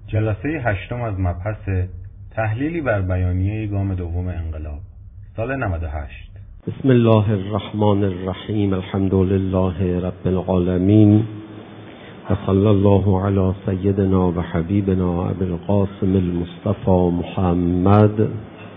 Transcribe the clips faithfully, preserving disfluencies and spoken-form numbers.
جلسه هشتم از مبحث تحلیلی بر بیانیه گام دوم انقلاب سال نود و هشت. بسم الله الرحمن الرحیم. الحمد لله رب العالمین و صلی الله علی سیدنا و حبیبنا ابی القاسم المصطفى محمد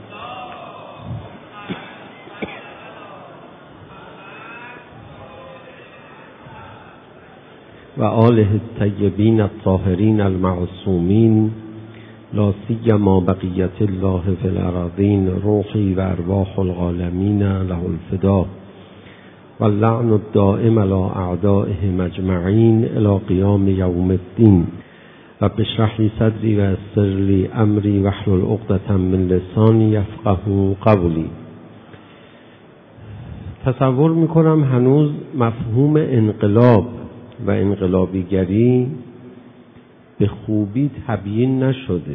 و آله الطیبین الطاهرین المعصومین، لا سیما بقیت الله فی الارضین، روحی و ارواح العالمین له الفدا و اللعن الدائم علی اعدائهم اجمعین الی قیام یوم الدین. رب اشرح لی صدری و یسر لی امری واحلل عقدة من لسانی یفقهوا قولی. تصور میکنم هنوز مفهوم انقلاب و انقلابیگری به خوبی تبیین نشده،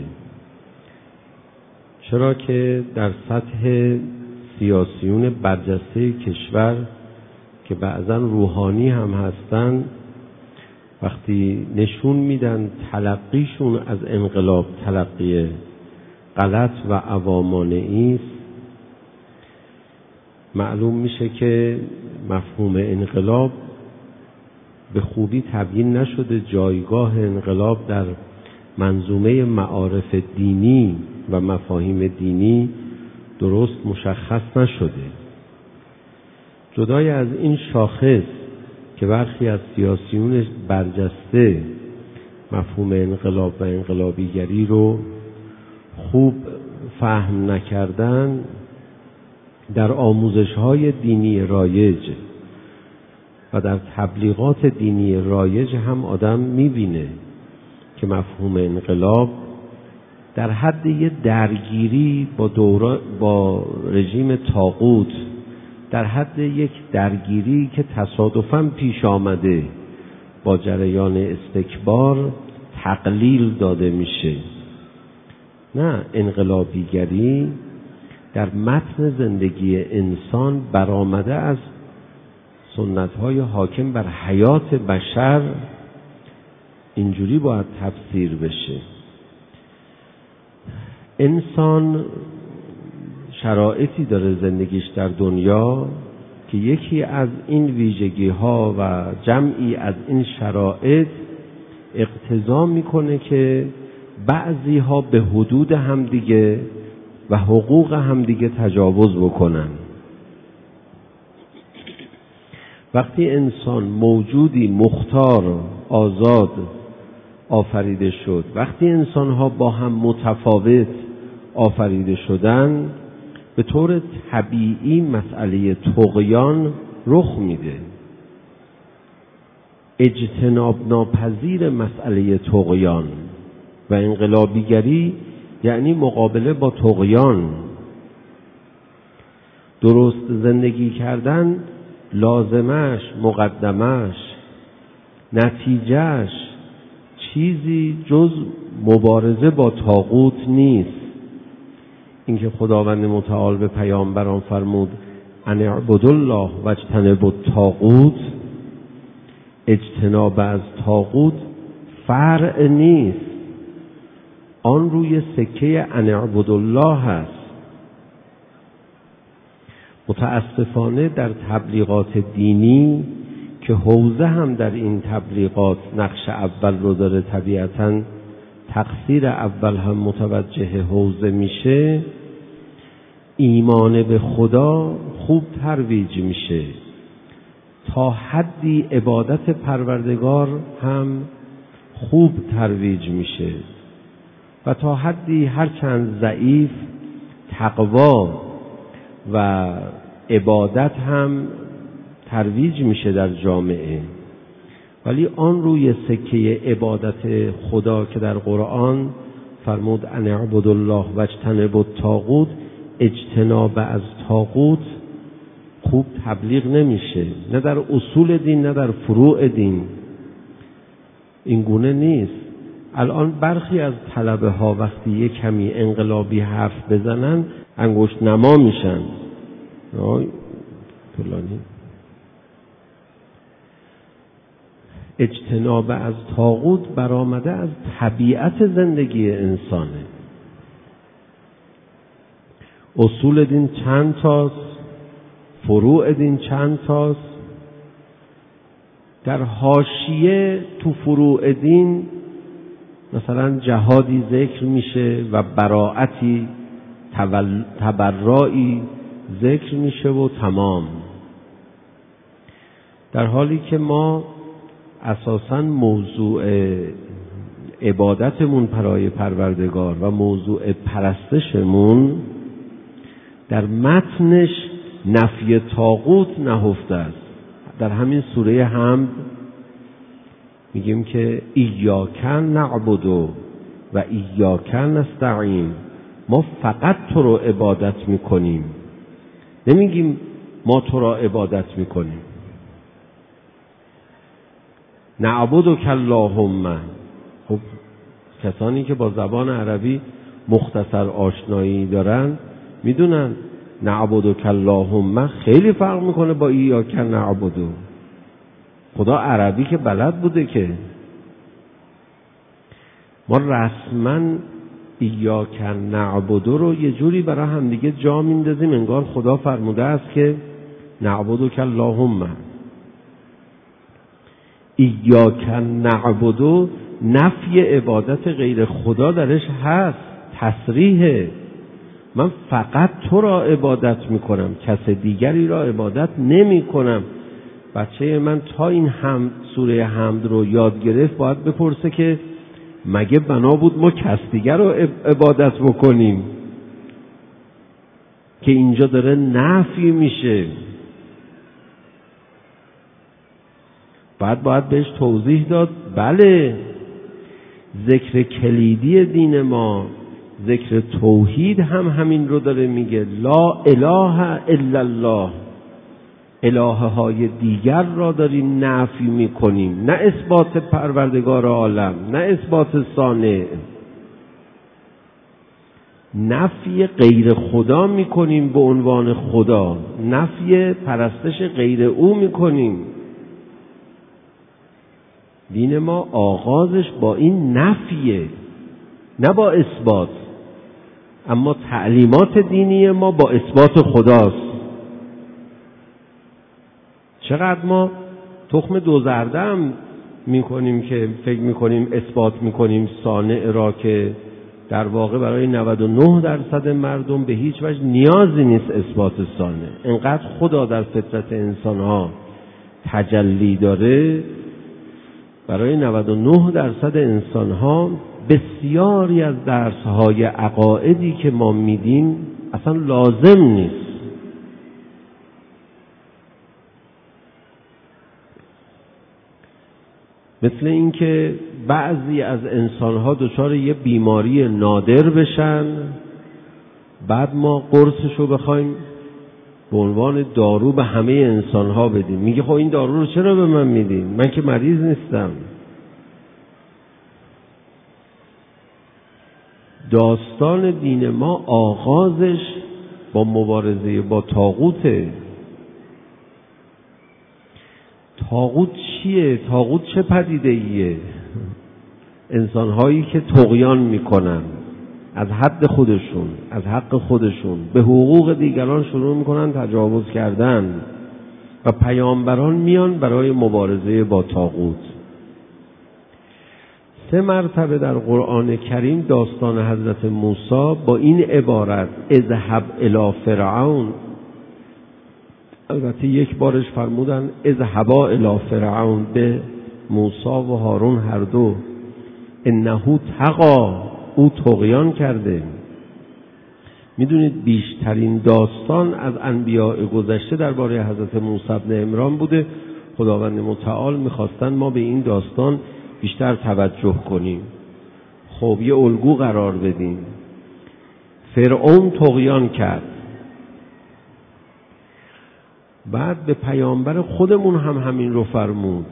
چرا که در سطح سیاسیون برجسته کشور که بعضا روحانی هم هستن، وقتی نشون میدن تلقیشون از انقلاب تلقی غلط و عوامانه‌ای است، معلوم میشه که مفهوم انقلاب به خوبی تبیین نشده. جایگاه انقلاب در منظومه معارف دینی و مفاهیم دینی درست مشخص نشده. جدای از این شاخص که برخی از سیاسیون برجسته مفهوم انقلاب و انقلابیگری رو خوب فهم نکردن، در آموزش‌های دینی رایج و در تبلیغات دینی رایج هم آدم میبینه که مفهوم انقلاب در حد یه درگیری با دوران با رژیم طاغوت، در حد یک درگیری که تصادفاً پیش آمده با جریان استکبار تقلیل داده میشه. نه، انقلابیگری در متن زندگی انسان برآمده از سنت‌های حاکم بر حیات بشر، اینجوری باید تفسیر بشه. انسان شرایطی داره زندگیش در دنیا که یکی از این ویژگی‌ها و جمعی از این شرایط اقتضا میکنه که بعضی‌ها به حدود همدیگه و حقوق همدیگه تجاوز بکنن. وقتی انسان موجودی مختار آزاد آفریده شد، وقتی انسان‌ها با هم متفاوت آفریده شدن، به طور طبیعی مسئله طغیان رخ میده. اجتناب ناپذیر مسئله طغیان و انقلابیگری یعنی مقابله با طغیان. درست زندگی کردن لازمش، مقدمش، نتیجهش چیزی جز مبارزه با طاغوت نیست. اینکه خداوند متعال به پیامبران فرمود ان اعبدوا الله و اجتنبوا الطاغوت، اجتناب از طاغوت فرع نیست، آن روی سکه ان اعبدوا الله هست. متاسفانه در تبلیغات دینی که حوزه هم در این تبلیغات نقش اول رو داره، طبیعتاً تقصیر اول هم متوجه حوزه میشه، ایمان به خدا خوب ترویج میشه، تا حدی عبادت پروردگار هم خوب ترویج میشه و تا حدی هرچند ضعیف تقوا و عبادت هم ترویج میشه در جامعه. ولی آن روی سکه عبادت خدا که در قرآن فرمود ان اعبدوا الله و اجتنبوا الطاغوت، اجتناب از طاغوت خوب تبلیغ نمیشه، نه در اصول دین نه در فروع دین. این گونه نیست. الان برخی از طلبه ها وقتی یک کمی انقلابی حرف بزنن انگشت نما میشن. طولانی اجتناب از طاغوت برآمده از طبیعت زندگی انسانه. اصول دین چند تاست، فروع دین چند تاست. در حاشیه تو فروع دین مثلا جهادی ذکر میشه و براعتی تبرعی ذکر میشه و تمام. در حالی که ما اساساً موضوع عبادتمون برای پروردگار و موضوع پرستشمون در متنش نفی طاغوت نهفته است. در همین سوره حمد میگیم که ایاک نعبد و ایاک نستعین، ما فقط تو رو عبادت میکنیم، نمیگیم ما تو را عبادت میکنیم. نعبدک اللهم، خب کسانی که با زبان عربی مختصر آشنایی دارن میدونن نعبدک اللهم خیلی فرق میکنه با ایاک نعبد. خدا عربی که بلد بوده که ما رسما ایاک نعبد رو یه جوری برای هم دیگه جا میندازیم انگار خدا فرموده است که نعبدک اللهم. ایاک نعبد نفی عبادت غیر خدا درش هست، تصریحه. من فقط تو را عبادت میکنم، کس دیگری را عبادت نمی کنم. بچه من تا این حمد سوره حمد رو یاد گرفت باید بپرسه که مگه بنا بود ما کس دیگر رو عبادت بکنیم؟ که اینجا داره نفی میشه. بعد باید بهش توضیح داد بله ذکر کلیدی دین ما، ذکر توحید هم همین رو داره میگه، لا اله الا الله. الهه های دیگر را داریم نفی میکنیم، نه اثبات پروردگار عالم، نه اثبات صانع. نفی غیر خدا میکنیم به عنوان خدا، نفی پرستش غیر او میکنیم. دین ما آغازش با این نفیه نه با اثبات، اما تعلیمات دینی ما با اثبات خداست. چقدر ما تخم دوزرده هم میکنیم که فکر میکنیم اثبات میکنیم صانع را، که در واقع برای نود و نه درصد مردم به هیچ وجه نیازی نیست اثبات صانع. انقدر خدا در فطرت انسانها تجلی داره، برای نود و نه درصد انسانها بسیاری از درسهای عقائدی که ما میدیم اصلا لازم نیست. مثل اینکه بعضی از انسانها دچار یه بیماری نادر بشن، بعد ما قرصشو بخوایم به عنوان دارو به همه انسانها بدیم. میگه خب این دارو رو چرا به من میدین؟ من که مریض نیستم. داستان دین ما آغازش با مبارزه با طاغوته. طاغوت چیه؟ طاغوت چه پدیده ایه؟ انسانهایی که طغیان میکنن از حد خودشون، از حق خودشون، به حقوق دیگران شروع میکنن تجاوز کردن و پیامبران میان برای مبارزه با طاغوت. سه مرتبه در قرآن کریم داستان حضرت موسی با این عبارت اذهب الی فرعون، البته یک بارش فرمودن اذهبا الی فرعون، به موسی و هارون هر دو، انه طغی، او طغیان کرده. میدونید بیشترین داستان از انبیاء گذشته درباره حضرت موسی بن عمران بوده. خداوند متعال میخواستن ما به این داستان بیشتر توجه کنیم، خب یه الگو قرار بدیم. فرعون طغیان کرد، بعد به پیامبر خودمون هم همین رو فرمود.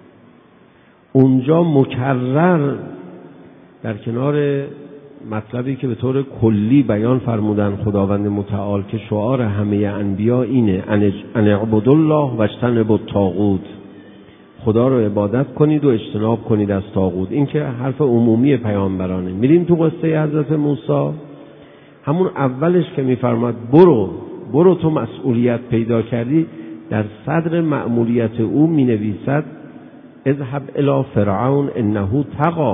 اونجا مکرر در کنار مطلبی که به طور کلی بیان فرمودن خداوند متعال که شعار همه انبیا اینه ان اعبدوا الله واجتنبوا الطاغوت، خدا رو عبادت کنید و اجتناب کنید از طاغوت. این که حرف عمومی پیامبرانه. میریم تو قصه حضرت موسی، همون اولش که میفرماد برو برو تو مسئولیت پیدا کردی، در صدر مأموریت او مینویسد اذهب الی فرعون انه طغی.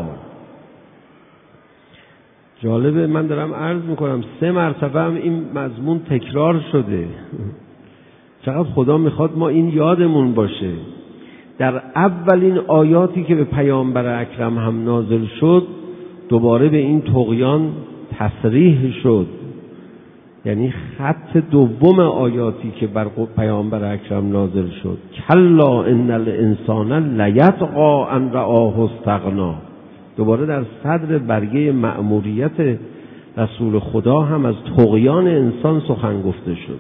جالبه، من دارم عرض میکنم سه مرتبه هم این مضمون تکرار شده. چقدر خدا میخواد ما این یادمون باشه. در اولین آیاتی که به پیامبر اکرم هم نازل شد دوباره به این طغیان تصریح شد، یعنی خط دوم آیاتی که بر پیامبر اکرم نازل شد کلا ان الانسان لیطغی ان رآه استغنا. دوباره در صدر برگه مأموریت رسول خدا هم از طغیان انسان سخن گفته شد.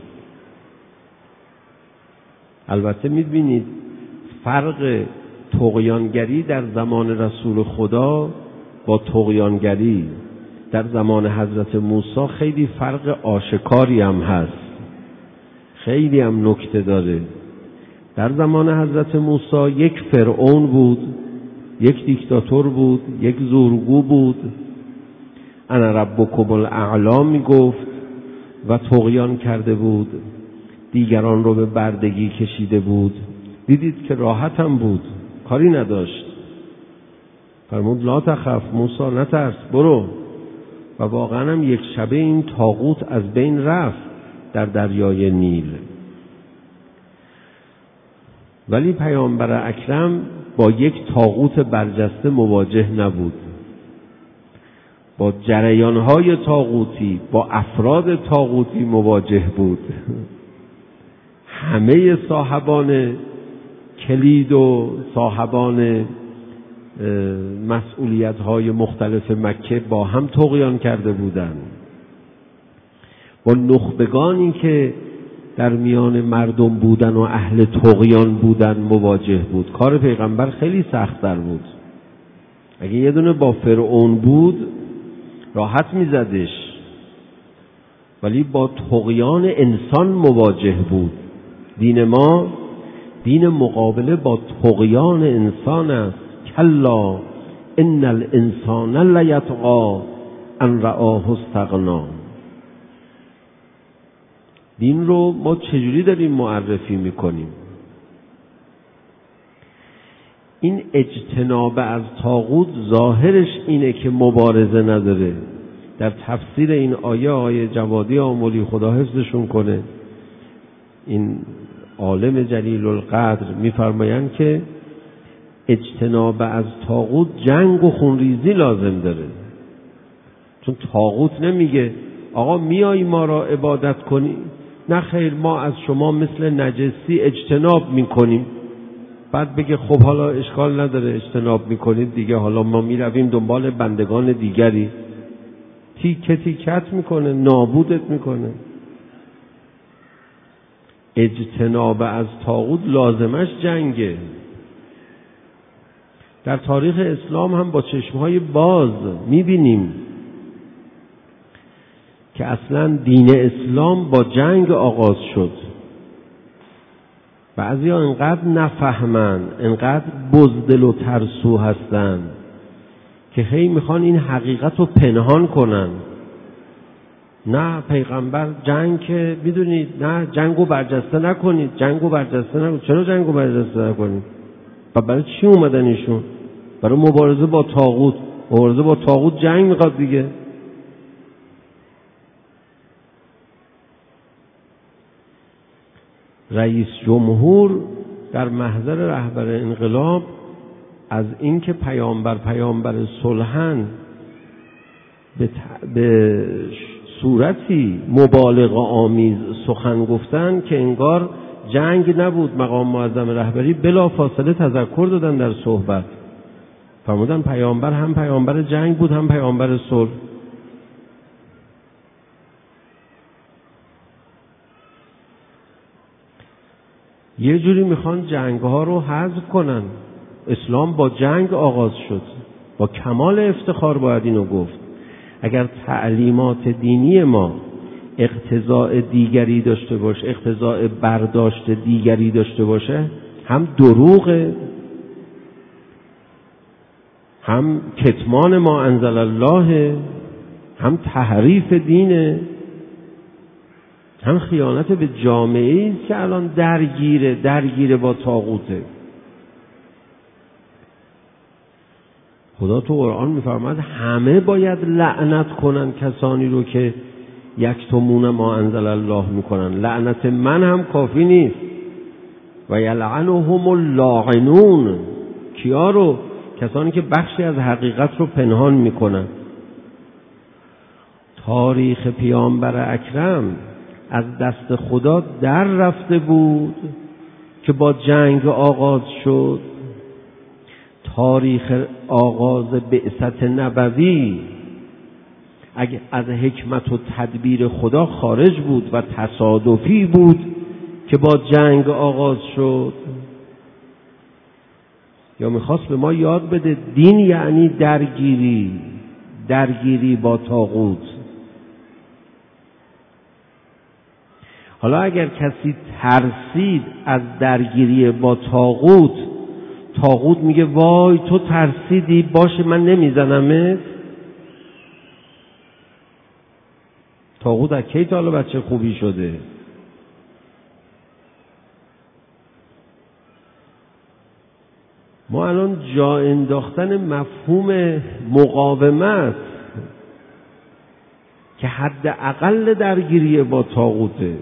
البته می‌بینید فرق طغیانگری در زمان رسول خدا با طغیانگری در زمان حضرت موسی خیلی فرق آشکاری هم هست، خیلی هم نکته داره. در زمان حضرت موسی یک فرعون بود، یک دیکتاتور بود، یک زورگو بود، انا ربکم الاعلی می گفت و طغیان کرده بود، دیگران رو به بردگی کشیده بود. دیدید که راحت هم بود، کاری نداشت. فرمود لا تخف موسی، نترس، برو. و واقعا هم یک شبه این طاغوت از بین رفت در دریای نیل. ولی پیامبر اکرم با یک طاغوت برجسته مواجه نبود، با جریانهای طاغوتی، با افراد طاغوتی مواجه بود. همه صاحبان کلید و صاحبان مسئولیت‌های مختلف مکه با هم طغیان کرده بودند. با نخبگانی که در میان مردم بودن و اهل طغیان بودن مواجه بود. کار پیغمبر خیلی سخت‌تر بود. اگه یه دونه با فرعون بود راحت میزدش، ولی با طغیان انسان مواجه بود. دین ما دین مقابله با طغیان انسان است. کلا ان الانسان لیطغی ان رآه استغنا. دین رو ما چجوری داریم معرفی میکنیم؟ این اجتناب از طاغوت ظاهرش اینه که مبارزه نداره. در تفسیر این آیه آیه جوادی آملی خدا حفظشون کنه، این عالم جلیل القدر میفرمایند که اجتناب از طاغوت جنگ و خونریزی لازم داره. چون طاغوت نمیگه آقا میایی ما را عبادت کنی، نه خیر ما از شما مثل نجسی اجتناب میکنیم، بعد بگه خب حالا اشکال نداره اجتناب میکنید دیگه، حالا ما میرویم دنبال بندگان دیگری. تیکه تیکت میکنه، نابودت میکنه. اجتناب از طاغوت لازمش جنگه. در تاریخ اسلام هم با چشمهای باز میبینیم که اصلا دین اسلام با جنگ آغاز شد. بعضی ها انقدر نفهمن، انقدر بزدل و ترسو هستن که هی میخوان این حقیقت رو پنهان کنن. نه پیغمبر جنگ که میدونید، نه جنگو برجسته نکنید، جنگو برجسته نکنید. چرا جنگو برجسته نکنید؟ و برای چی اومدن ایشون؟ برای مبارزه با طاغوت. مبارزه با طاغوت جنگ میخواد دیگه. رئیس جمهور در محضر رهبر انقلاب از اینکه پیامبر پیامبر صلحن به, به صورتی مبالغه آمیز سخن گفتن که انگار جنگ نبود. مقام معظم رهبری بلا فاصله تذکر دادن در صحبت، فرمودن پیامبر هم پیامبر جنگ بود هم پیامبر صلح. یه جوری میخوان جنگ ها رو حذف کنن. اسلام با جنگ آغاز شد، با کمال افتخار باید اینو گفت. اگر تعلیمات دینی ما اقتضاء دیگری داشته باشه، اقتضاء برداشت دیگری داشته باشه، هم دروغه هم کتمان ما انزل الله، هم تحریف دینه، هم خیانت به جامعه است که الان درگیره درگیره با طاغوته. خدا تو قرآن میفرماد همه باید لعنت کنن کسانی رو که یکتمون ما انزل الله میکنن. لعنت من هم کافی نیست. و یلعنهم اللاعنون. کیا رو؟ کسانی که بخشی از حقیقت رو پنهان میکنن. تاریخ پیامبر اکرم از دست خدا در رفته بود که با جنگ آغاز شد. تاریخ آغاز بعثت نبوی اگه از حکمت و تدبیر خدا خارج بود و تصادفی بود که با جنگ آغاز شد، یا میخواست به ما یاد بده دین یعنی درگیری درگیری با طاغوت. حالا اگر کسی ترسید از درگیری با طاغوت، طاغوت میگه وای تو ترسیدی، باشه من نمیزنمت. طاغوت از کی تا حالا بچه خوبی شده؟ ما الان جا انداختن مفهوم مقاومت که حد اقل درگیری با طاغوته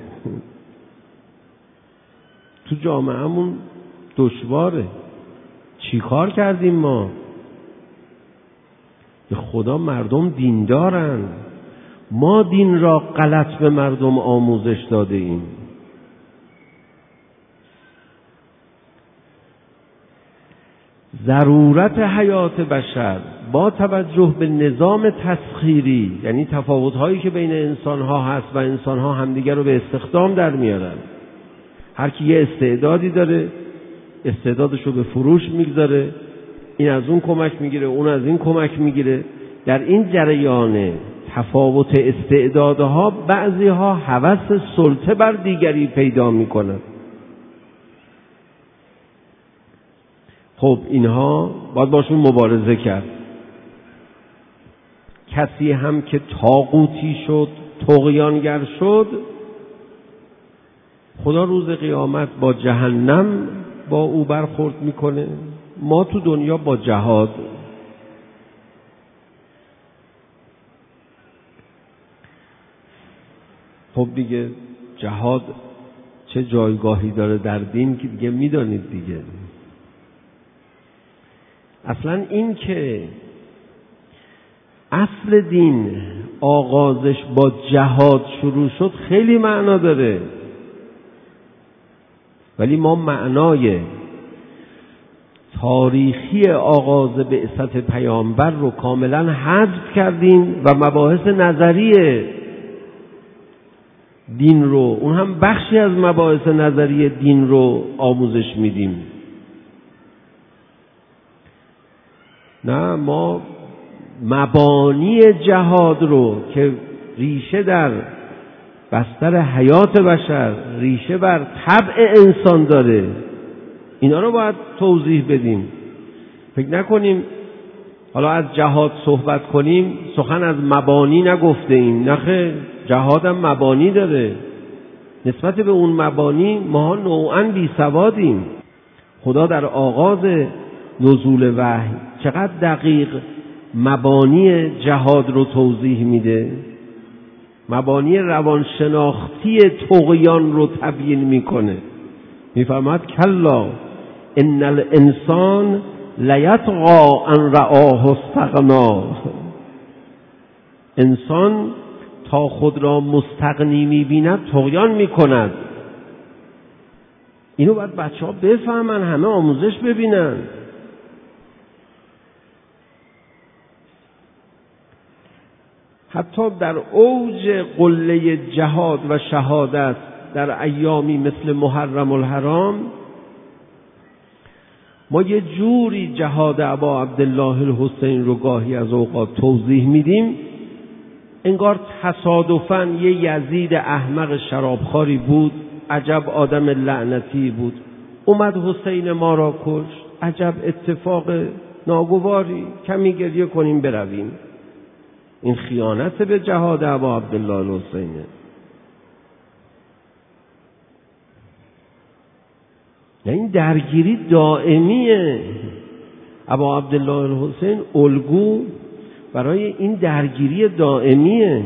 تو جامعهمون دشواره. چی کار کردیم ما؟ به خدا مردم دین دارن، ما دین را غلط به مردم آموزش داده ایم. ضرورت حیات بشر با توجه به نظام تسخیری، یعنی تفاوت‌هایی که بین انسان‌ها هست و انسان‌ها همدیگر رو به استخدام در میارن. هر کی یه استعدادی داره، استعدادش رو به فروش میگذاره، این از اون کمک میگیره، اون از این کمک میگیره. در این جریان تفاوت استعدادها بعضی‌ها هوس سلطه بر دیگری پیدا میکنن. خب اینها باید باشون مبارزه کرد. کسی هم که طاغوتی شد، طغیانگر شد، خدا روز قیامت با جهنم با او برخورد میکنه. ما تو دنیا با جهاد. خب دیگه جهاد چه جایگاهی داره در دین که دیگه میدانید دیگه. اصلا این که اصل دین آغازش با جهاد شروع شد خیلی معنا داره، ولی ما معنای تاریخی آغاز بعثت پیامبر رو کاملا حذف کردیم و مباحث نظری دین رو، اون هم بخشی از مباحث نظری دین رو آموزش میدیم. نه، ما مبانی جهاد رو که ریشه در بستر حیات بشر، ریشه بر طبع انسان داره، اینا رو باید توضیح بدیم. فکر نکنیم حالا از جهاد صحبت کنیم سخن از مبانی نگفته ایم. نخه، جهاد هم مبانی داره. نسبت به اون مبانی ما نوعاً بی سوادیم. خدا در آغاز نزول وحی چقدر دقیق مبانی جهاد رو توضیح میده، مبانی روانشناختی طغیان رو تبیین میکنه. میفرماد کلا ان الانسان لیطغی ان رآه استغنا. انسان تا خود را مستغنی میبیند طغیان میکند. اینو باید بچه ها بفهمن، همه آموزش ببینن. حتی در اوج قله جهاد و شهادت در ایامی مثل محرم الحرام ما یه جوری جهاد ابا عبدالله الحسین رو گاهی از اوقات توضیح میدیم انگار تصادفاً یه یزید احمق شرابخواری بود، عجب آدم لعنتی بود، اومد حسین ما را کشت، عجب اتفاق ناگواری، کمی گریه کنیم برویم. این خیانت به جهاد ابا عبدالله الحسینه. این درگیری دائمیه. ابا عبدالله الحسین الگو برای این درگیری دائمیه.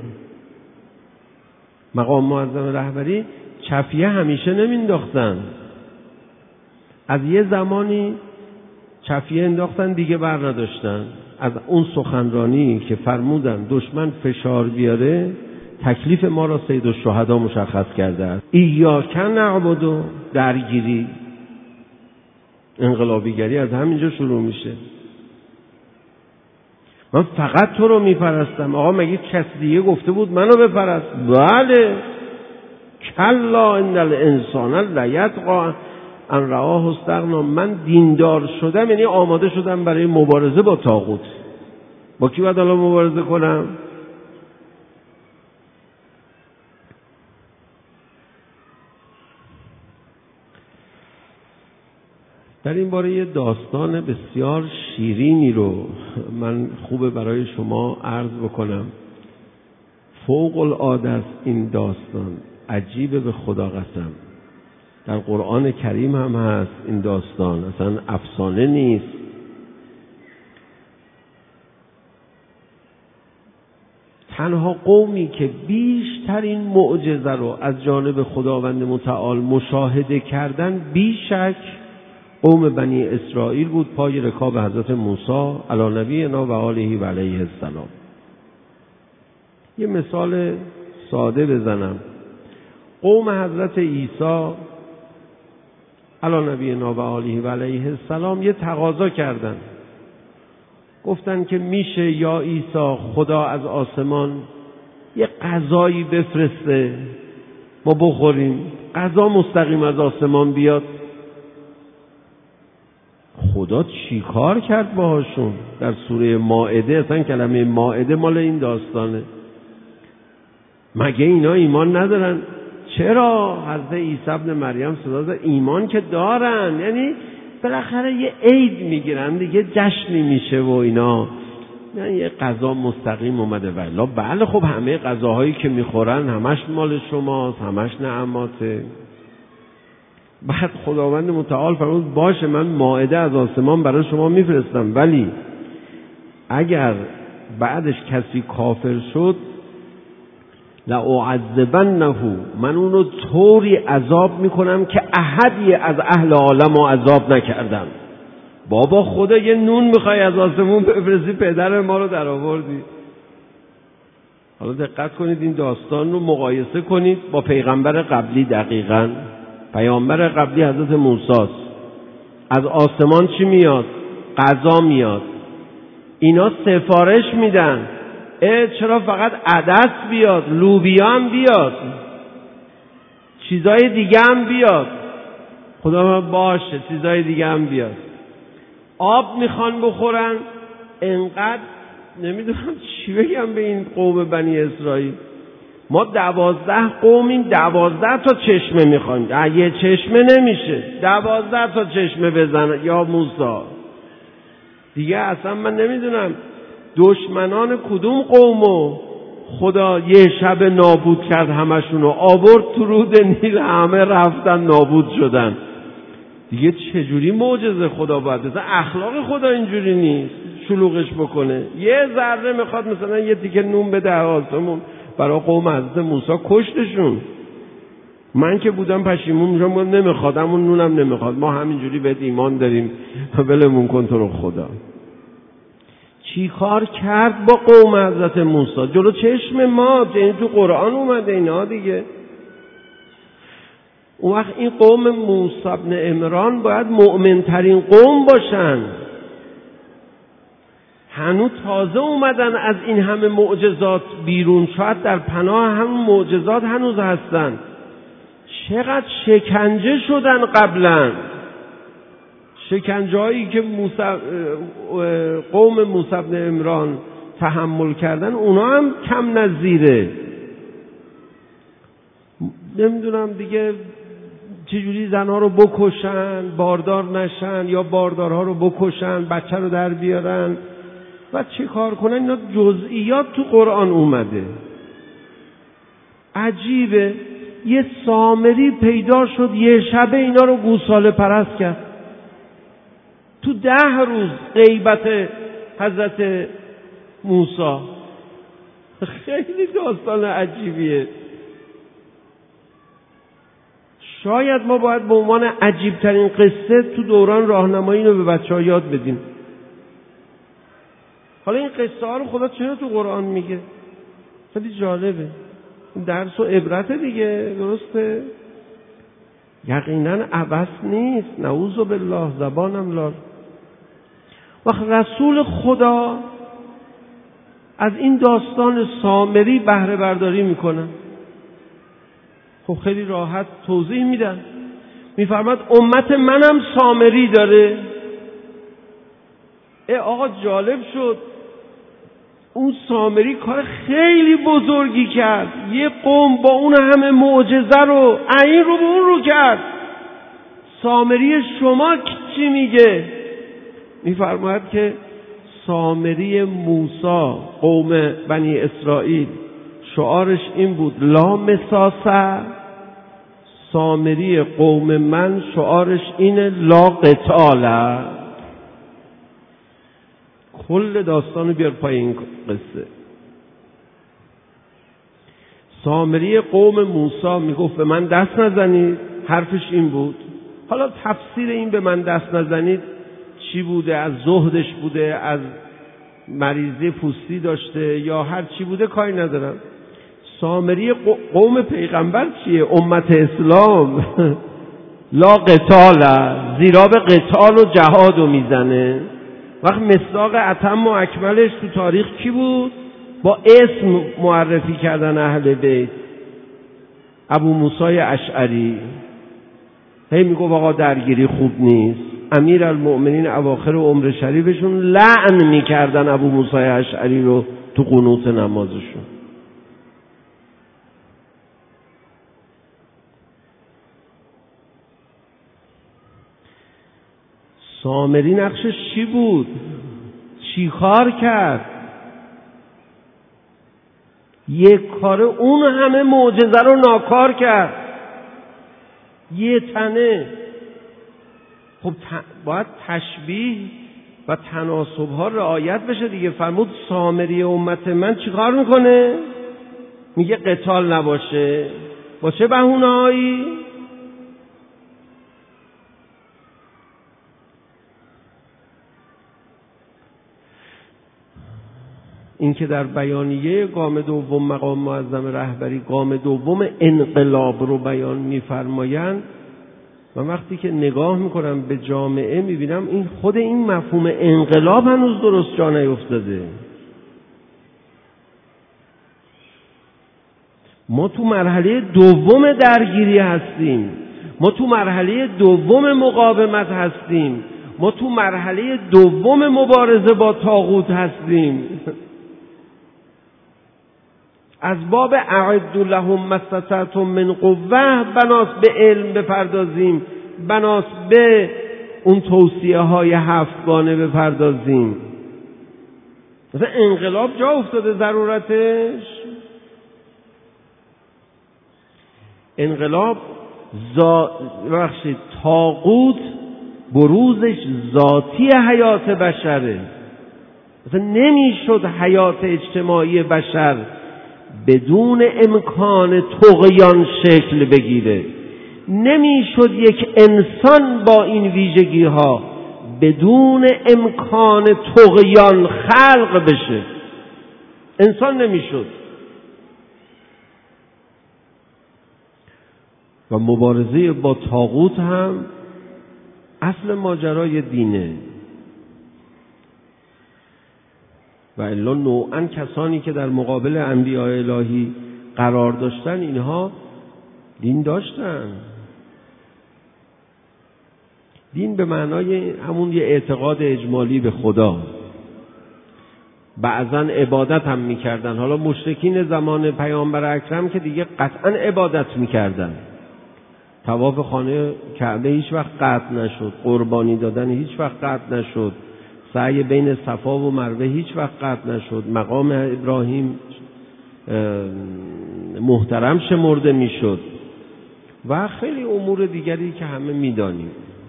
مقام معظم رهبری چفیه همیشه نمینداختن، از یه زمانی چفیه انداختن دیگه بر نداشتن. از اون سخنرانی که فرمودن دشمن فشار بیاره، تکلیف ما را سید الشهدا مشخص کرده است. ایاک نعبد، درگیری، انقلابیگری از همینجا شروع میشه. من فقط تو رو میپرستم. آقا مگه کسی دیگه گفته بود منو بپرست؟ بله. کلا ان الانسان لیطغی ان رآه استغنا. من دیندار شدم یعنی آماده شدم برای مبارزه با طاغوت. با کی باید الان مبارزه کنم؟ در این باره یه داستان بسیار شیرینی رو من خوبه برای شما عرض بکنم. فوق العاده است این داستان، عجیبه به خدا قسم. در قرآن کریم هم هست این داستان، اصلا افسانه نیست. تنها قومی که بیشترین معجزه رو از جانب خداوند متعال مشاهده کردن بیشک قوم بنی اسرائیل بود، پای رکاب حضرت موسی علی نبینا و آله و علیه السلام. یه مثال ساده بزنم. قوم حضرت عیسی علی نبینا و آله و علیه السلام یه تقاضا کردن، گفتن که میشه یا عیسی خدا از آسمان یه غذایی بفرسته ما بخوریم، غذا مستقیم از آسمان بیاد. خدا چی کار کرد باهاشون؟ در سوره مائده، اصلا کلمه مائده مال این داستانه. مگه اینا ایمان ندارن؟ چرا؟ حضرت عیسی ابن مریم صدا زد ایمان که دارن، یعنی بالاخره یه عید میگیرن دیگه، جشنی میشه و اینا، یعنی یه غذا مستقیم اومده. والله بله، خب همه غذاهایی که میخورن همش مال شماست، همش نعماته. بعد خداوند متعال فرمود باشه من مائده از آسمان برای شما میفرستم، ولی اگر بعدش کسی کافر شد لأعذبنه، من اونو طوری عذاب میکنم که احدی از اهل عالم رو عذاب نکردم. بابا خدا یه نون میخوای از آسمون بفرستی، پدر ما رو در آوردی. حالا دقت کنید این داستان رو مقایسه کنید با پیغمبر قبلی. دقیقاً پیامبر قبلی حضرت موسی است. از آسمان چی میاد؟ غذا میاد. اینا سفارش میدن اه چرا فقط عدس بیاد، لوبیا هم بیاد، چیزای دیگه هم بیاد. خدا باشه چیزای دیگه هم بیاد. آب میخوان بخورن، انقدر نمیدونم چی بگم به این قوم بنی اسرائیل. ما دوازده قومیم، دوازده تا چشمه میخوایم. یه چشمه نمیشه، دوازده تا چشمه بزن یا موسی. دیگه اصلا من نمیدونم دشمنان کدوم قومو خدا یه شب نابود کرد، همشونو آورد تو رود نیل، همه رفتن نابود شدن. دیگه چجوری معجزه خدا باید بزن؟ اخلاق خدا اینجوری نیست شلوغش بکنه. یه ذره میخواد مثلا یه تیکه نون بده آسمون برای قوم حضرت موسی، کشتشون. من که بودم پشیمون میشم، نمیخواد همون نونم نمیخواد، ما همینجوری بهت ایمان داریم ولمون کن تو رو خدا. چی کار کرد با قوم حضرت موسی جلو چشم ما؟ این تو قرآن اومده اینا دیگه. اون وقت این قوم موسی بن عمران باید مؤمنترین قوم باشن. هنوز تازه اومدن از این همه معجزات بیرون، شاید در پناه همون معجزات هنوز هستن. چقدر شکنجه شدن قبلا، شکنجه هایی که موسی قوم موسی بن عمران تحمل کردن اونا هم کم نظیره. نمیدونم دیگه چجوری زنها رو بکشن، باردار نشن، یا باردارها رو بکشن، بچه رو در بیارن و چه کار کنن. اینا جزئیات تو قرآن اومده. عجیبه، یه سامری پیدا شد یه شبه اینا رو گوساله پرست کرد. تو ده روز غیبت حضرت موسی. خیلی داستان عجیبیه. شاید ما باید به عنوان عجیبترین قصه تو دوران راهنمایی اینو به بچه‌ها یاد بدیم. حالا این قصه ها رو خدا چرا تو قرآن میگه؟ خیلی جالبه. درس و عبرت دیگه، درسته؟ یقینا عبث نیست. نعوذ بالله، زبانم لال. وقت رسول خدا از این داستان سامری بهره برداری میکنن. خب خیلی راحت توضیح میدن. میفرماد امت منم سامری داره. ای آقا جالب شد. اون سامری کار خیلی بزرگی کرد. یه قوم با اون همه معجزه رو عین رو به اون رو کرد. سامری شما چی میگه؟ میفرماید که سامری موسی قوم بنی اسرائیل شعارش این بود لا مساسه. سامری قوم من شعارش اینه لا قتاله. کل داستانو بیار پای این قصه. سامری قوم موسی میگفت به من دست نزنید، حرفش این بود. حالا تفسیر این به من دست نزنید چی بوده؟ از زهدش بوده، از مریضی پوستی داشته، یا هر چی بوده کاری ندارم. سامری قوم پیغمبر چیه؟ امت اسلام. لا قتال، زیرا به قتال و جهاد رو میزنه. وقت مصداق اتم و اکملش تو تاریخ کی بود؟ با اسم معرفی کردن اهل بیت. ابو موسی اشعری. هی میگو آقا درگیری خوب نیست. امیر المؤمنین اواخر عمر شریفشون لعن میکردن ابو موسی اشعری رو تو قنوت نمازشون. سامری نقشش چی بود؟ چی کار کرد؟ یک کار اون همه معجزه رو ناکار کرد. یه تنه. خب باید تشبیه و تناسب ها رعایت بشه دیگه. فرمود سامری امت من چی کار میکنه؟ میگه قتال نباشه. با چه بهونه‌هایی؟ این که در بیانیه گام دوم مقام معظم رهبری گام دوم انقلاب رو بیان می‌فرمایند، و وقتی که نگاه میکنم به جامعه میبینم این خود این مفهوم انقلاب هنوز درست جا نیفتاده. ما تو مرحله دوم درگیری هستیم. ما تو مرحله دوم مقاومت هستیم. ما تو مرحله دوم مبارزه با طاغوت هستیم. از باب اعد لهم ما استطعتم من قوه بناس به علم بپردازیم، بناس به اون توصیه های هفتگانه بپردازیم. مثلا انقلاب جا افتاده ضرورتش. انقلاب زا... بخشید طاغوت بروزش ذاتی حیات بشره. مثلا نمیشد حیات اجتماعی بشر بدون امکان طغیان شکل بگیره. نمیشد یک انسان با این ویژگی ها بدون امکان طغیان خلق بشه. انسان نمیشد. و مبارزه با طاغوت هم اصل ماجرای دینه. و الا نوعا کسانی که در مقابل انبیاء الهی قرار داشتن اینها دین داشتن. دین به معنای همون یه اعتقاد اجمالی به خدا. بعضا عبادت هم میکردن. حالا مشرکین زمان پیامبر اکرم که دیگه قطعا عبادت میکردن. طواف خانه کعبه هیچ وقت قطع نشد، قربانی دادن هیچ وقت قطع نشد، سعی بین صفا و مروه هیچ وقت قطع نشد، مقام ابراهیم محترم شمرده میشد و خیلی امور دیگری که همه میدانیم.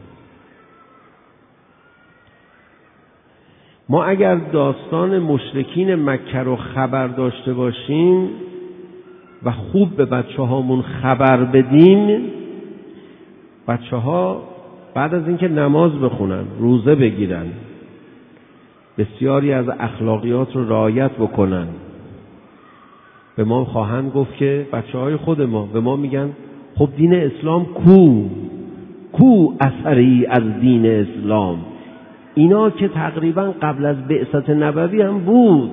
ما اگر داستان مشرکین مکه رو خبر داشته باشیم و خوب به بچه هامون خبر بدیم، بچه ها بعد از اینکه نماز بخونن، روزه بگیرن، بسیاری از اخلاقیات رو رعایت بکنن، به ما خواهند گفت که بچه های خود ما به ما میگن خب دین اسلام کو کو اثری از دین اسلام، اینا که تقریبا قبل از بعثت نبوی هم بود.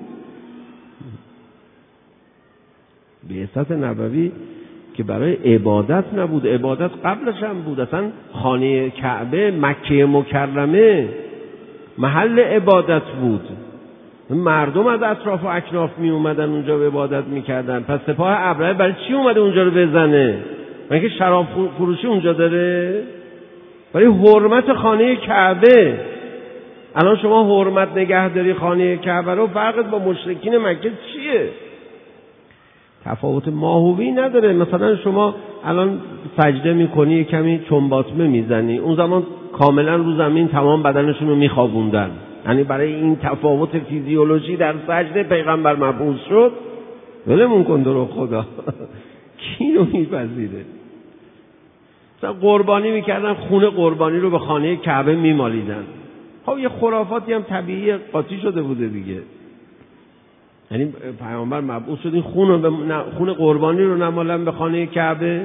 بعثت نبوی که برای عبادت نبود، عبادت قبلش هم بود. اصلا خانه کعبه مکه مکرمه محل عبادت بود، مردم از اطراف و اکناف می اومدن اونجا به عبادت میکردن. پس سپاه ابرهه برای چی اومده اونجا رو بزنه؟ مگه شراب فروشی اونجا داره؟ برای حرمت خانه کعبه. الان شما حرمت نگهداری خانه کعبه رو، فرقت با مشرکین مکه چیه؟ تفاوت ماهوی نداره. مثلا شما الان سجده میکنی، کمی چنباتمه میزنی، اون زمان کاملا رو زمین تمام بدنشون رو میخوابوندن. یعنی برای این تفاوت فیزیولوژی در سجده پیغمبر مبعوث شد؟ ولمون کن درو خدا. کی اینو میپذیره؟ مثلا قربانی میکردن، خون قربانی رو به خانه کعبه میمالیدن. خب یه خرافاتی هم طبیعی قاطی شده بوده دیگه. یعنی پیامبر مبعوث شد این خون رو خون قربانی رو نمالن به خانه کعبه؟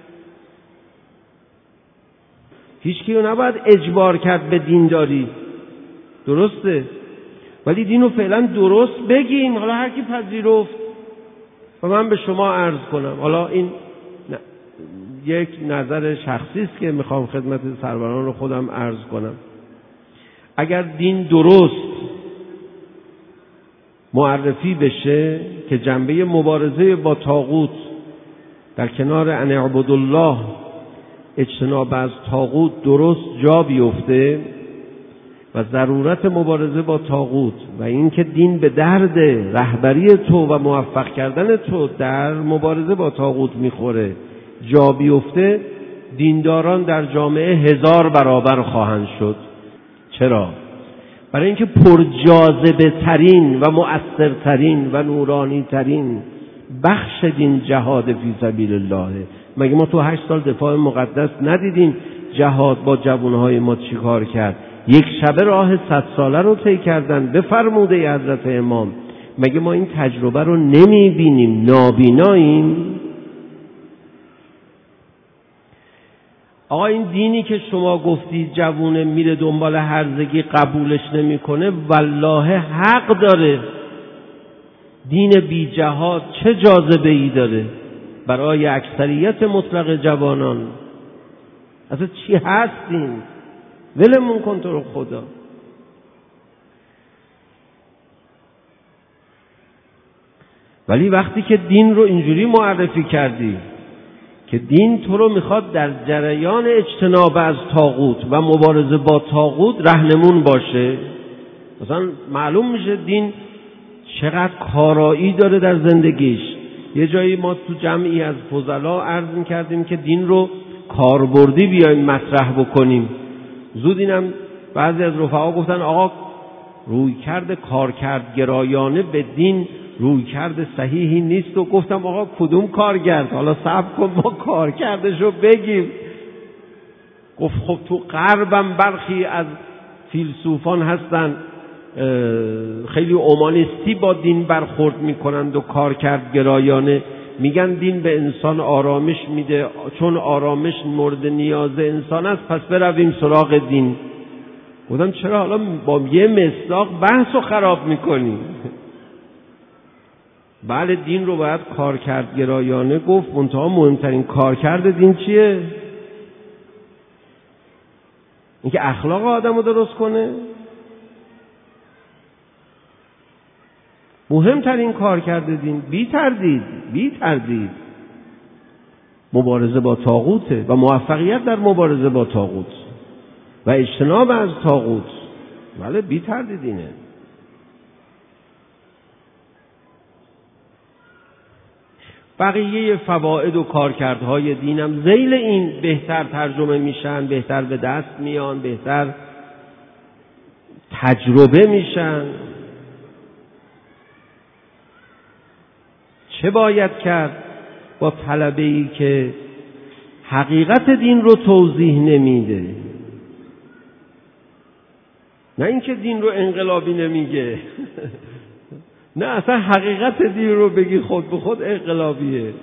هیچ کی رو نباید اجبار کرد به دینداری، درسته؟ ولی دین رو فعلا درست بگیم، حالا هر کی پذیرفت. و من به شما عرض کنم، حالا این نه، یک نظر شخصی است که میخوام خدمت سروران رو خودم عرض کنم. اگر دین درست معرفی بشه که جنبه مبارزه با طاغوت در کنار ان اعبدوا الله، اجتناب از طاغوت درست جا بیفته و ضرورت مبارزه با طاغوت و اینکه دین به درد رهبری تو و موفق کردن تو در مبارزه با طاغوت میخوره جا بیفته، دینداران در جامعه هزار برابر خواهند شد. چرا؟ برای اینکه پرجاذبه ترین و مؤثرترین و نورانی ترین بخش دین جهاد فی سبیل الله. مگه ما تو هشت سال دفاع مقدس ندیدیم جهاد با جوانهای ما چی کار کرد؟ یک شبه راه صد ساله رو طی کردن به فرموده حضرت امام. مگه ما این تجربه رو نمی بینیم؟ نابیناییم؟ آقا این دینی که شما گفتید جوونه میره دنبال هرزگی قبولش نمیکنه، والله حق داره. دین بی جهاد چه جاذبه ای داره برای اکثریت مطلق جوانان؟ اصلا چی هستین؟ ولمون کن تو رو خدا. ولی وقتی که دین رو اینجوری معرفی کردی که دین تو رو میخواد در جریان اجتناب از طاغوت و مبارزه با طاغوت رهنمون باشه، مثلا معلوم میشه دین چقدر کارایی داره در زندگیش. یه جایی ما تو جمعی از فضلا عرض میکردیم که دین رو کاربردی بیایم مطرح بکنیم. زود اینم بعضی از رفقا گفتن آقا روی کرده کار کرد گرایانه به دین روی کرده صحیحی نیست. و گفتم آقا کدوم کارگرد؟ حالا صبر کن ما کار کردشو بگیم. گفت خب تو غربم برخی از فیلسوفان هستن خیلی اومانیستی با دین برخورد میکنند و کار کرد گرایانه، میگن دین به انسان آرامش میده، چون آرامش مورد نیاز انسان است پس برویم سراغ دین. گفتم چرا حالا با یه مصداق بحثو خراب میکنی؟ بله دین رو باید کار کرد گرایانه گفت، منتها مهمترین کار کرد دین چیه؟ اینکه اخلاق آدم رو درست کنه. مهمترین کار کرده دین، بی تردید بی تردید. مبارزه با طاغوته و موفقیت در مبارزه با طاغوت و اجتناب از طاغوت. بله بی تردید اینه. بقیه فواید و کارکردهای دینم ذیل این بهتر ترجمه میشن، بهتر به دست میان، بهتر تجربه میشن. چه باید کرد با طلبه‌ای که حقیقت دین رو توضیح نمیده؟ نه اینکه دین رو انقلابی نمیگه نه اصلا حقیقت دین رو بگی خود به خود انقلابیه.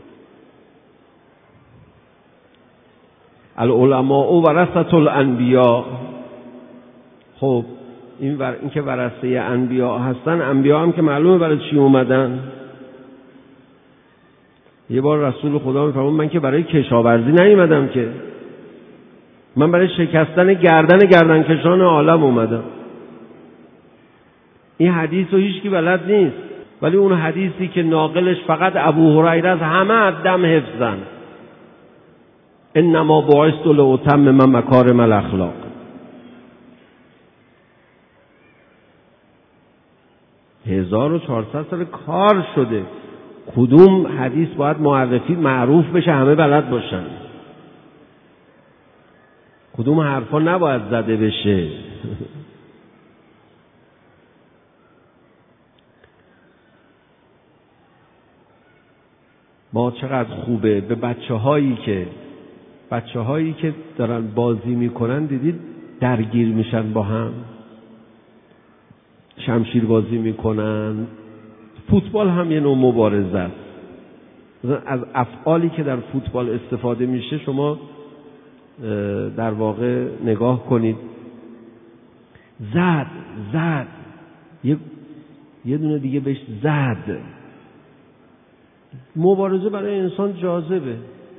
العلماء ورثة الانبیاء. خب این ور... این که ورثه انبیاء هستن، انبیاء هم که معلومه برای چی اومدن. یه بار رسول خدا میفرمود من که برای کشاورزی نیومدم، که من برای شکستن گردن گردنکشان عالم اومدم. این حدیث رو هیچ کی بلد نیست، ولی اون حدیثی که ناقلش فقط ابو هریره از همه آدم حفظن، انما بعثت لاتمم مکارم الاخلاق. هزار و چهارصد سال کار شده، کدوم حدیث باید معرفی معروف بشه همه بلد باشن، کدوم حرفا نباید زده بشه. ما چقدر خوبه به بچه هایی که بچه هایی که دارن بازی میکنن، دیدید درگیر میشن با هم، شمشیر بازی میکنن. فوتبال هم یه نوع مبارزه است. از افعالی که در فوتبال استفاده میشه شما در واقع نگاه کنید. زد زد یه, یه دونه دیگه بهش زد. مبارزه برای انسان جاذبه.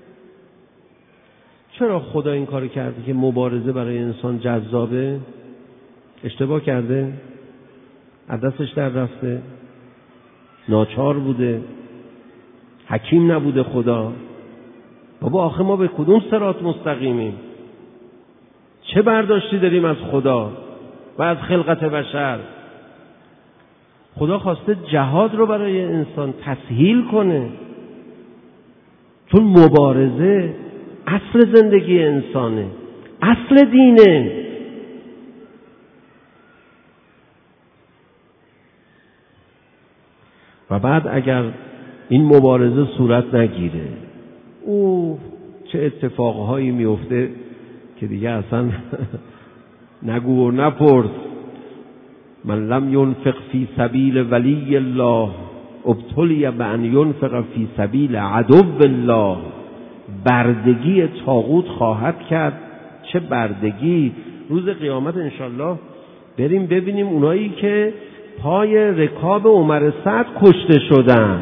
چرا خدا این کار کرده که مبارزه برای انسان جذابه؟ اشتباه کرده؟ از دستش در رفته؟ ناچار بوده؟ حکیم نبوده خدا؟ بابا آخه ما به کدوم صراط مستقیمیم؟ چه برداشتی داریم از خدا و از خلقت بشر؟ خدا خواسته جهاد رو برای انسان تسهیل کنه، چون مبارزه اصل زندگی انسانه، اصل دینه. و بعد اگر این مبارزه صورت نگیره، او چه اتفاقهایی میفته که دیگه اصلا نگو و نپرس. من لم ينفق فی سبیل ولی الله ابتلی بان ينفق فی سبیل عدو الله. بردگی طاغوت خواهد کرد. چه بردگی! روز قیامت انشالله بریم ببینیم اونایی که پای رکاب عمر سعد کشته شدن.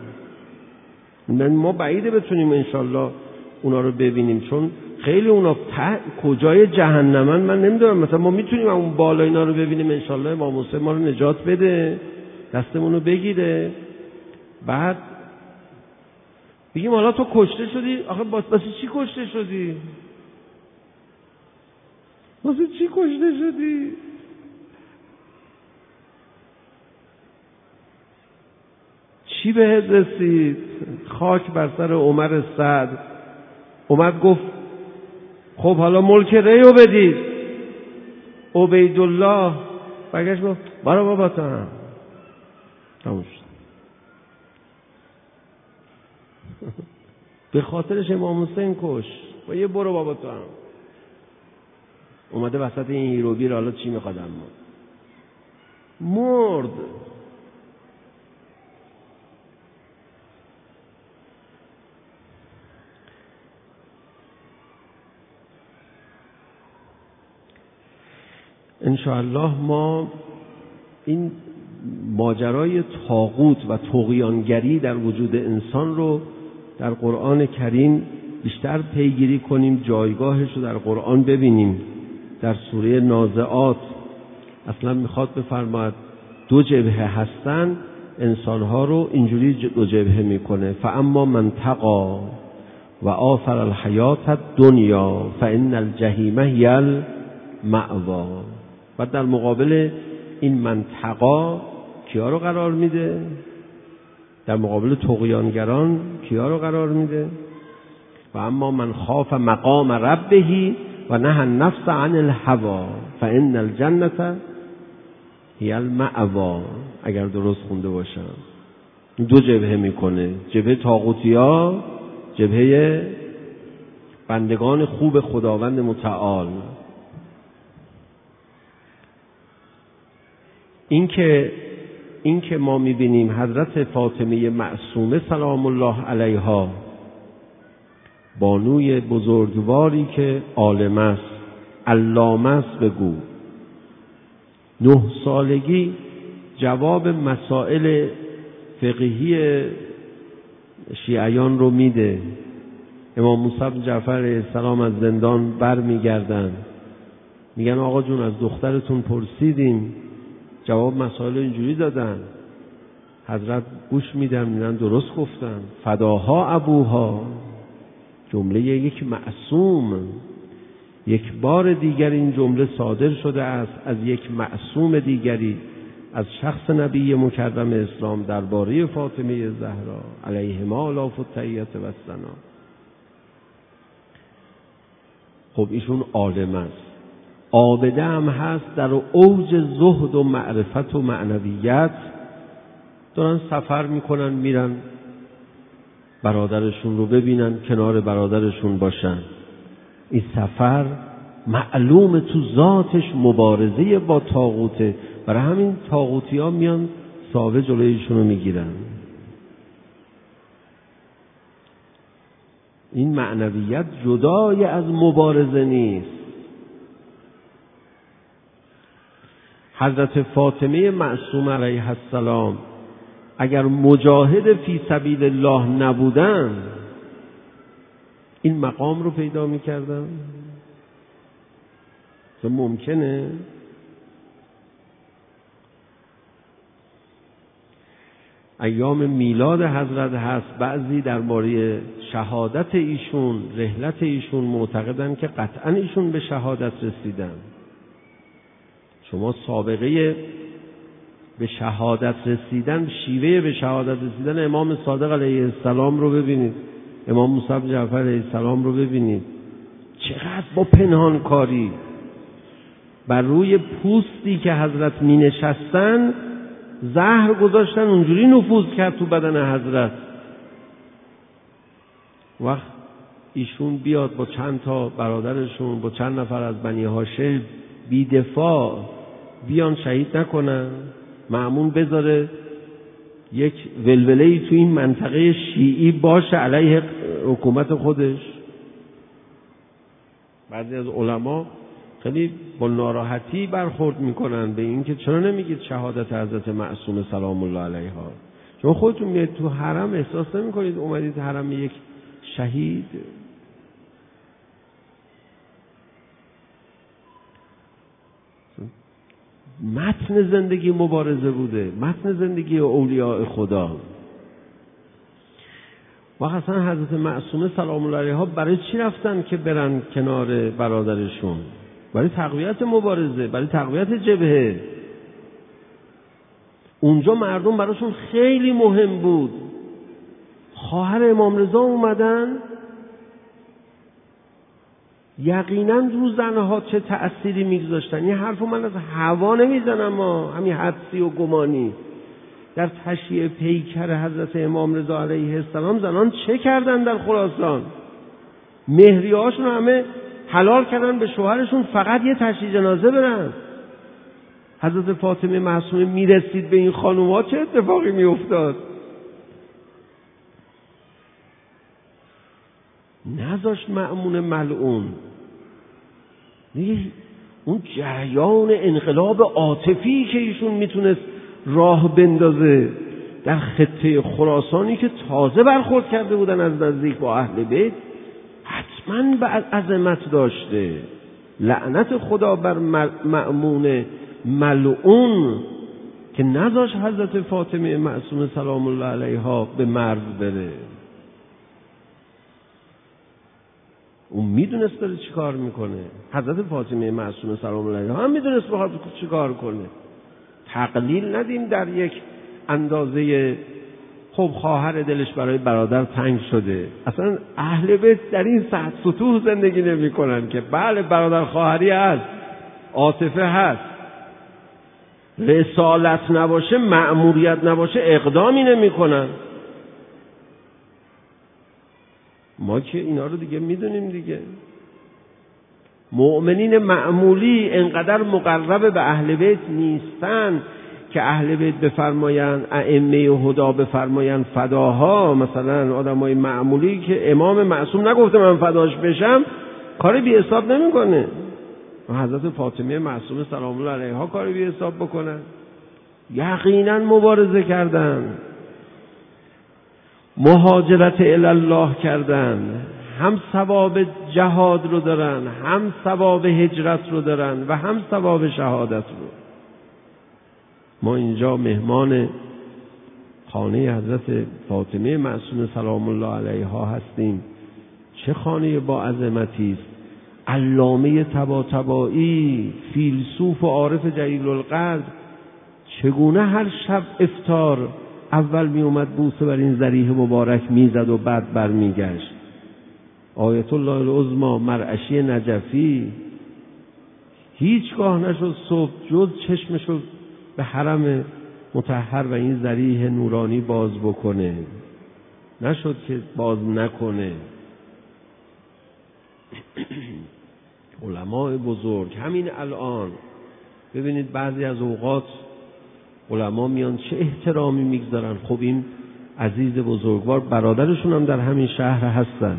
ما بعیده بتونیم انشالله اونا رو ببینیم، چون خیلی اونا ته کجای جهنمن من نمیدونم. مثلا ما میتونیم اون بالا اینا رو ببینیم انشالله امام حسین ما رو نجات بده، دستمون رو بگیره، بعد بگیم حالا تو کشته شدی، آخه واسه چی کشته شدی؟ واسه چی کشته شدی؟ چی بهت رسید؟ خاک بر سر عمر سعد. اومد گفت خب حالا ملک ریو بدید. عبیدالله برگشت گفت برو بابا تو هم تموم شد. به خاطرش امام حسین کش با یه برو بابا تو هم. اومده وسط این هیروگیر حالا چی میخواد؟ اما مرد. انشاءالله ما این ماجرای طاغوت و طغیانگری در وجود انسان رو در قرآن کریم بیشتر پیگیری کنیم، جایگاهش رو در قرآن ببینیم. در سوره نازعات اصلا میخواد بفرماید دو جبهه هستن، انسانها رو اینجوری دو جبهه میکنه. فاما من تقی، و آثر الحیات الدنیا فان الجحیم هی المأوا. و در مقابل این منطقا کیا رو قرار میده؟ در مقابل طغیانگران کیا رو قرار میده؟ و اما من خاف مقام ربه و نهى النفس عن الهوى فان الجنة هی المأوا. اگر درست خونده باشم دو جبهه میکنه، جبهه طاغوتیا، جبهه بندگان خوب خداوند متعال. این که این که ما میبینیم حضرت فاطمه معصومه سلام الله علیها، بانوی بزرگواری که عالم است، علامه است، بگو نه سالگی جواب مسائل فقهی شیعیان رو میده. امام موسی بن جعفر علیه السلام از زندان بر میگردن، میگن آقا جون از دخترتون پرسیدیم، جواب مسائل اینجوری دادن. حضرت گوش میدن، میدن درست گفتن، فداها ابوها، جمله یک معصوم. یک بار دیگر این جمله صادر شده است از یک معصوم دیگری، از شخص نبی مکرم اسلام درباره فاطمه زهرا علیهما آلاف التحیة و الثنا. خب ایشون عالم است، عابده هم هست، در اوج زهد و معرفت و معنویت دارن سفر میکنن، میرن برادرشون رو ببینن، کنار برادرشون باشن. این سفر معلوم تو ذاتش مبارزه با طاغوته، برای همین طاغوتی ها میان ساوه جلویشون رو میگیرن. این معنویت جدای از مبارزه نیست. حضرت فاطمه معصومه علیها السلام اگر مجاهد فی سبیل الله نبودن این مقام رو پیدا میکردن؟ تو ممکنه؟ ایام میلاد حضرت هست، بعضی درباره شهادت ایشون، رحلت ایشون معتقدن که قطعا ایشون به شهادت رسیدن. شما سابقه به شهادت رسیدن، شیوه به شهادت رسیدن امام صادق علیه السلام رو ببینید، امام موسی بن جعفر علیه السلام رو ببینید، چقدر با پنهانکاری بر روی پوستی که حضرت می نشستن زهر گذاشتن، اونجوری نفوذ کرد تو بدن حضرت. وقت ایشون بیاد با چند تا برادرشون، با چند نفر از بنی هاشم بی دفاع بیان شهید نکنن، مأمون بذاره یک ولوله‌ای تو این منطقه شیعی باشه علیه حکومت خودش. بعضی از علما خیلی با ناراحتی برخورد میکنن به این که چرا نمیگید شهادت حضرت معصومه سلام الله علیها؟ شما خودتون میاد تو حرم احساس نمیکنید اومدید حرم یک شهید؟ متن زندگی مبارزه بوده، متن زندگی اولیاء خدا. و اصلا حضرت معصومه سلام الله علیها برای چی رفتن که برن کنار برادرشون؟ برای تقویت مبارزه، برای تقویت جبهه. اونجا مردم براشون خیلی مهم بود. خواهر امام رضا اومدن، یقینا رو زنها چه تأثیری میگذاشتن. این حرفو من از هوا نمیزنم، ما همین حدسی و گمانی. در تشییع پیکر حضرت امام رضا علیه السلام زنان چه کردن در خراسان؟ مهریهاشون همه حلال کردن به شوهرشون فقط یه تشییع جنازه برن. حضرت فاطمه معصومه میرسید به این خانوما چه اتفاقی میافتاد؟ نذاشت مأمون ملعون اون جریان انقلاب عاطفی که ایشون میتونست راه بندازه در خطه خراسانی که تازه برخورد کرده بودن از نزدیک با اهل بیت، حتما به عظمت داشته. لعنت خدا بر مأمون ملعون که نذاشت حضرت فاطمه معصومه سلام الله علیها به مرز بره. اون میدونست داره چی کار میکنه. حضرت فاطمه معصومه سلام الله علیها هم میدونست بخواد چی کار کنه. تقلیل ندیم در یک اندازه خب خواهر دلش برای برادر تنگ شده. اصلا اهل بیت در این سطح سطوح زندگی نمی کنن که بله برادر خواهری هست، عاطفه هست، رسالت نباشه، مأموریت نباشه، اقدامی نمی کنن. ما که اینا رو دیگه میدونیم دیگه. مؤمنین معمولی انقدر مقرب به اهل بیت نیستن که اهل بیت بفرمایند ائمه هدا بفرمایند فداها. مثلا آدمای معمولی که امام معصوم نگفته من فداش بشم کاری بی حساب نمیکنه. حضرت فاطمه معصومه سلام الله علیها کاری بی حساب بکنن؟ یقینا مبارزه کردن، مهاجرت الی الله کردن، هم ثواب جهاد رو دارن، هم ثواب هجرت رو دارن و هم ثواب شهادت رو. ما اینجا مهمان خانه حضرت فاطمه معصومه سلام الله علیها هستیم. چه خانه با عظمتی است. علامه طباطبایی، فیلسوف و عارف جلیل القدر، چگونه هر شب افطار اول می اومد بوسه بر این ذریح مبارک میزد و بعد برمیگشت. آیت الله العظمی مرعشی نجفی هیچگاه نشد صبح جز چشمشو به حرم مطهر و این ذریح نورانی باز بکنه، نشد که باز نکنه. علماء بزرگ همین الان ببینید بعضی از اوقات علما میان چه احترامی میگذارن. خب این عزیز بزرگوار برادرشون هم در همین شهر هستن.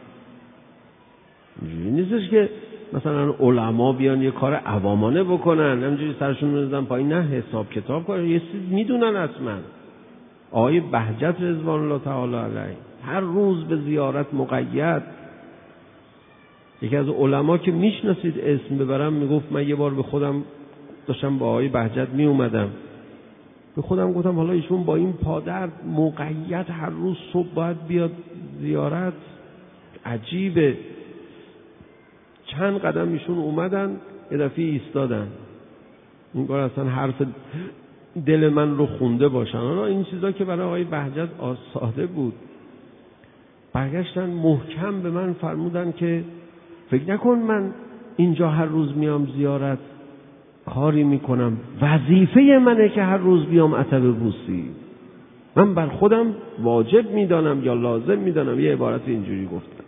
اینجوری نیستش که مثلا علما بیان یه کار عوامانه بکنن همینجوری سرشون رو بزنن پایین، نه حساب کتاب کنن، یه چیز میدونن. اصلا آقای بهجت رضوان الله تعالی علیه هر روز به زیارت مقید. یکی از علما که میشناسید اسم ببرم میگفت من یه بار به خودم داشتم با آقای بهجت می اومدم، به خودم گفتم حالا ایشون با این پادرد مقید هر روز صبح باید بیاد زیارت، عجیبه. چند قدم ایشون اومدن یه دفعه ایستادن، این کار اصلا حرف دل من رو خونده باشن. حالا این چیزا که برای آقای بهجت ساده بود. برگشتن محکم به من فرمودن که فکر نکن من اینجا هر روز میام زیارت کاری میکنم، وظیفه منه که هر روز بیام عتبه بوسی، من بر خودم واجب میدانم یا لازم میدانم. یه عبارت اینجوری گفتن.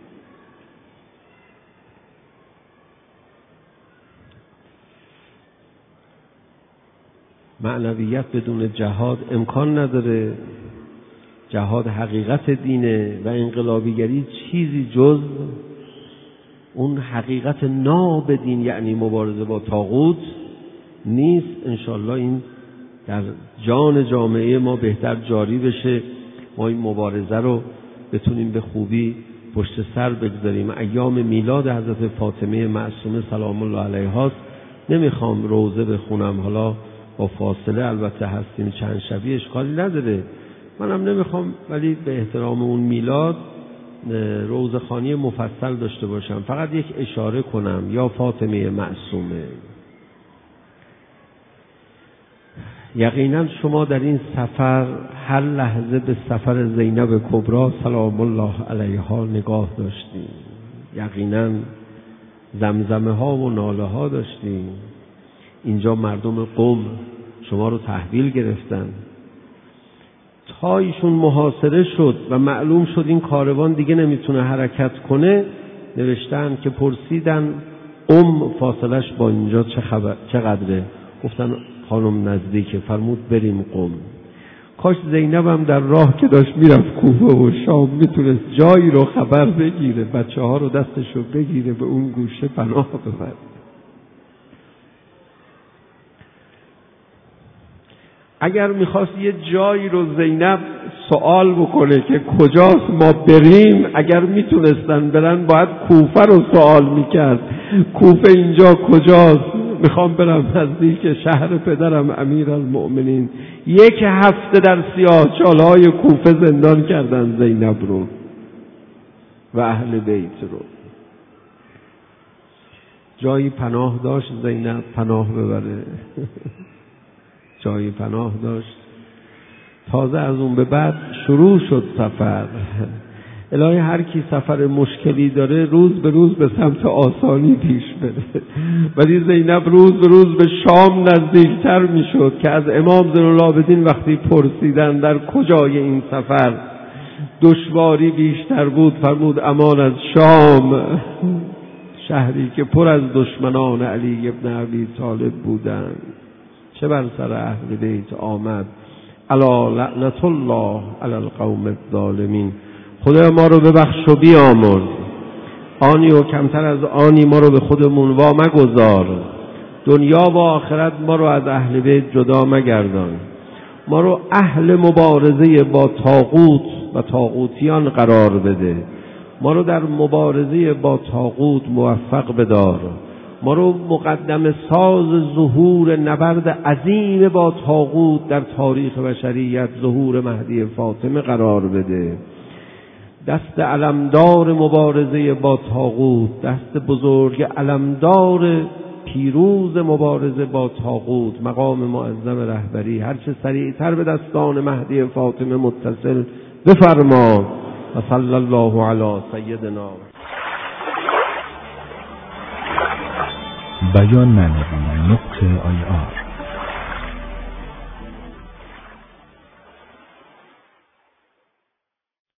معنویت بدون جهاد امکان نداره. جهاد حقیقت دینه و انقلابیگری چیزی جز اون حقیقت ناب دین یعنی مبارزه با طاغوت نیست. انشالله این در جان جامعه ما بهتر جاری بشه، ما این مبارزه رو بتونیم به خوبی پشت سر بگذاریم. ایام میلاد حضرت فاطمه معصومه سلام الله علیها است. نمیخوام روزه بخونم، حالا با فاصله البته هستیم چند شبی، اشکالی نداره، منم نمیخوام، ولی به احترام اون میلاد روزخوانی مفصل داشته باشم. فقط یک اشاره کنم. یا فاطمه معصومه، یقینا شما در این سفر هر لحظه به سفر زینب کبری سلام الله علیها نگاه داشتیم. یقینا زمزمه ها و ناله ها داشتیم. اینجا مردم قم شما رو تحویل گرفتن. تا ایشون محاصره شد و معلوم شد این کاروان دیگه نمیتونه حرکت کنه، نوشتن که پرسیدن ام فاصلش با اینجا چه خبر چقدره؟ گفتن خانم نزدیکه. فرمود بریم قم. کاش زینب هم در راه که داشت میرفت کوفه و شام میتونست جایی رو خبر بگیره، بچه ها رو دستش رو بگیره به اون گوشه پناه ببره. اگر میخواست یه جایی رو زینب سوال بکنه که کجاست ما بریم، اگر میتونستن برن باید کوفه رو سوال میکرد. کوفه اینجا کجاست؟ میخوام برم نزدیک شهر پدرم امیرالمؤمنین. یک هفته در سیاهچالهای کوفه زندان کردن زینب رو و اهل بیت رو. جایی پناه داشت زینب پناه ببره جایی پناه داشت. تازه از اون به بعد شروع شد سفر. الهی هر کی سفر مشکلی داره روز به روز به سمت آسانی پیش بره. ولی زینب روز به روز به شام نزدیکتر میشد که از امام زین العابدین وقتی پرسیدن در کجای این سفر دشواری بیشتر بود، فرمود امان از شام، شهری که پر از دشمنان علی ابن ابی طالب بودند. چه بر سر اهل بیت آمد، الا لعنت الله علی القوم الظالمین. خدا ما رو ببخش و بیامرز، آنی و کمتر از آنی ما رو به خودمون وا مگذار، دنیا و آخرت ما رو از اهل بیت جدا مگردان، ما رو اهل مبارزه با طاغوت و طاغوتیان قرار بده، ما رو در مبارزه با طاغوت موفق بدار، ما رو مقدم ساز ظهور نبرد عظیم با طاغوت در تاریخ بشریت، ظهور مهدی فاطمه قرار بده. دست علمدار مبارزه با طاغوت، دست بزرگ علمدار پیروز مبارزه با طاغوت، مقام معظم رهبری هر چه سریعتر به دستان مهدی فاطمه متصل بفرما. و صلی الله علی سیدنا. بیان معنوی نقطه آی آر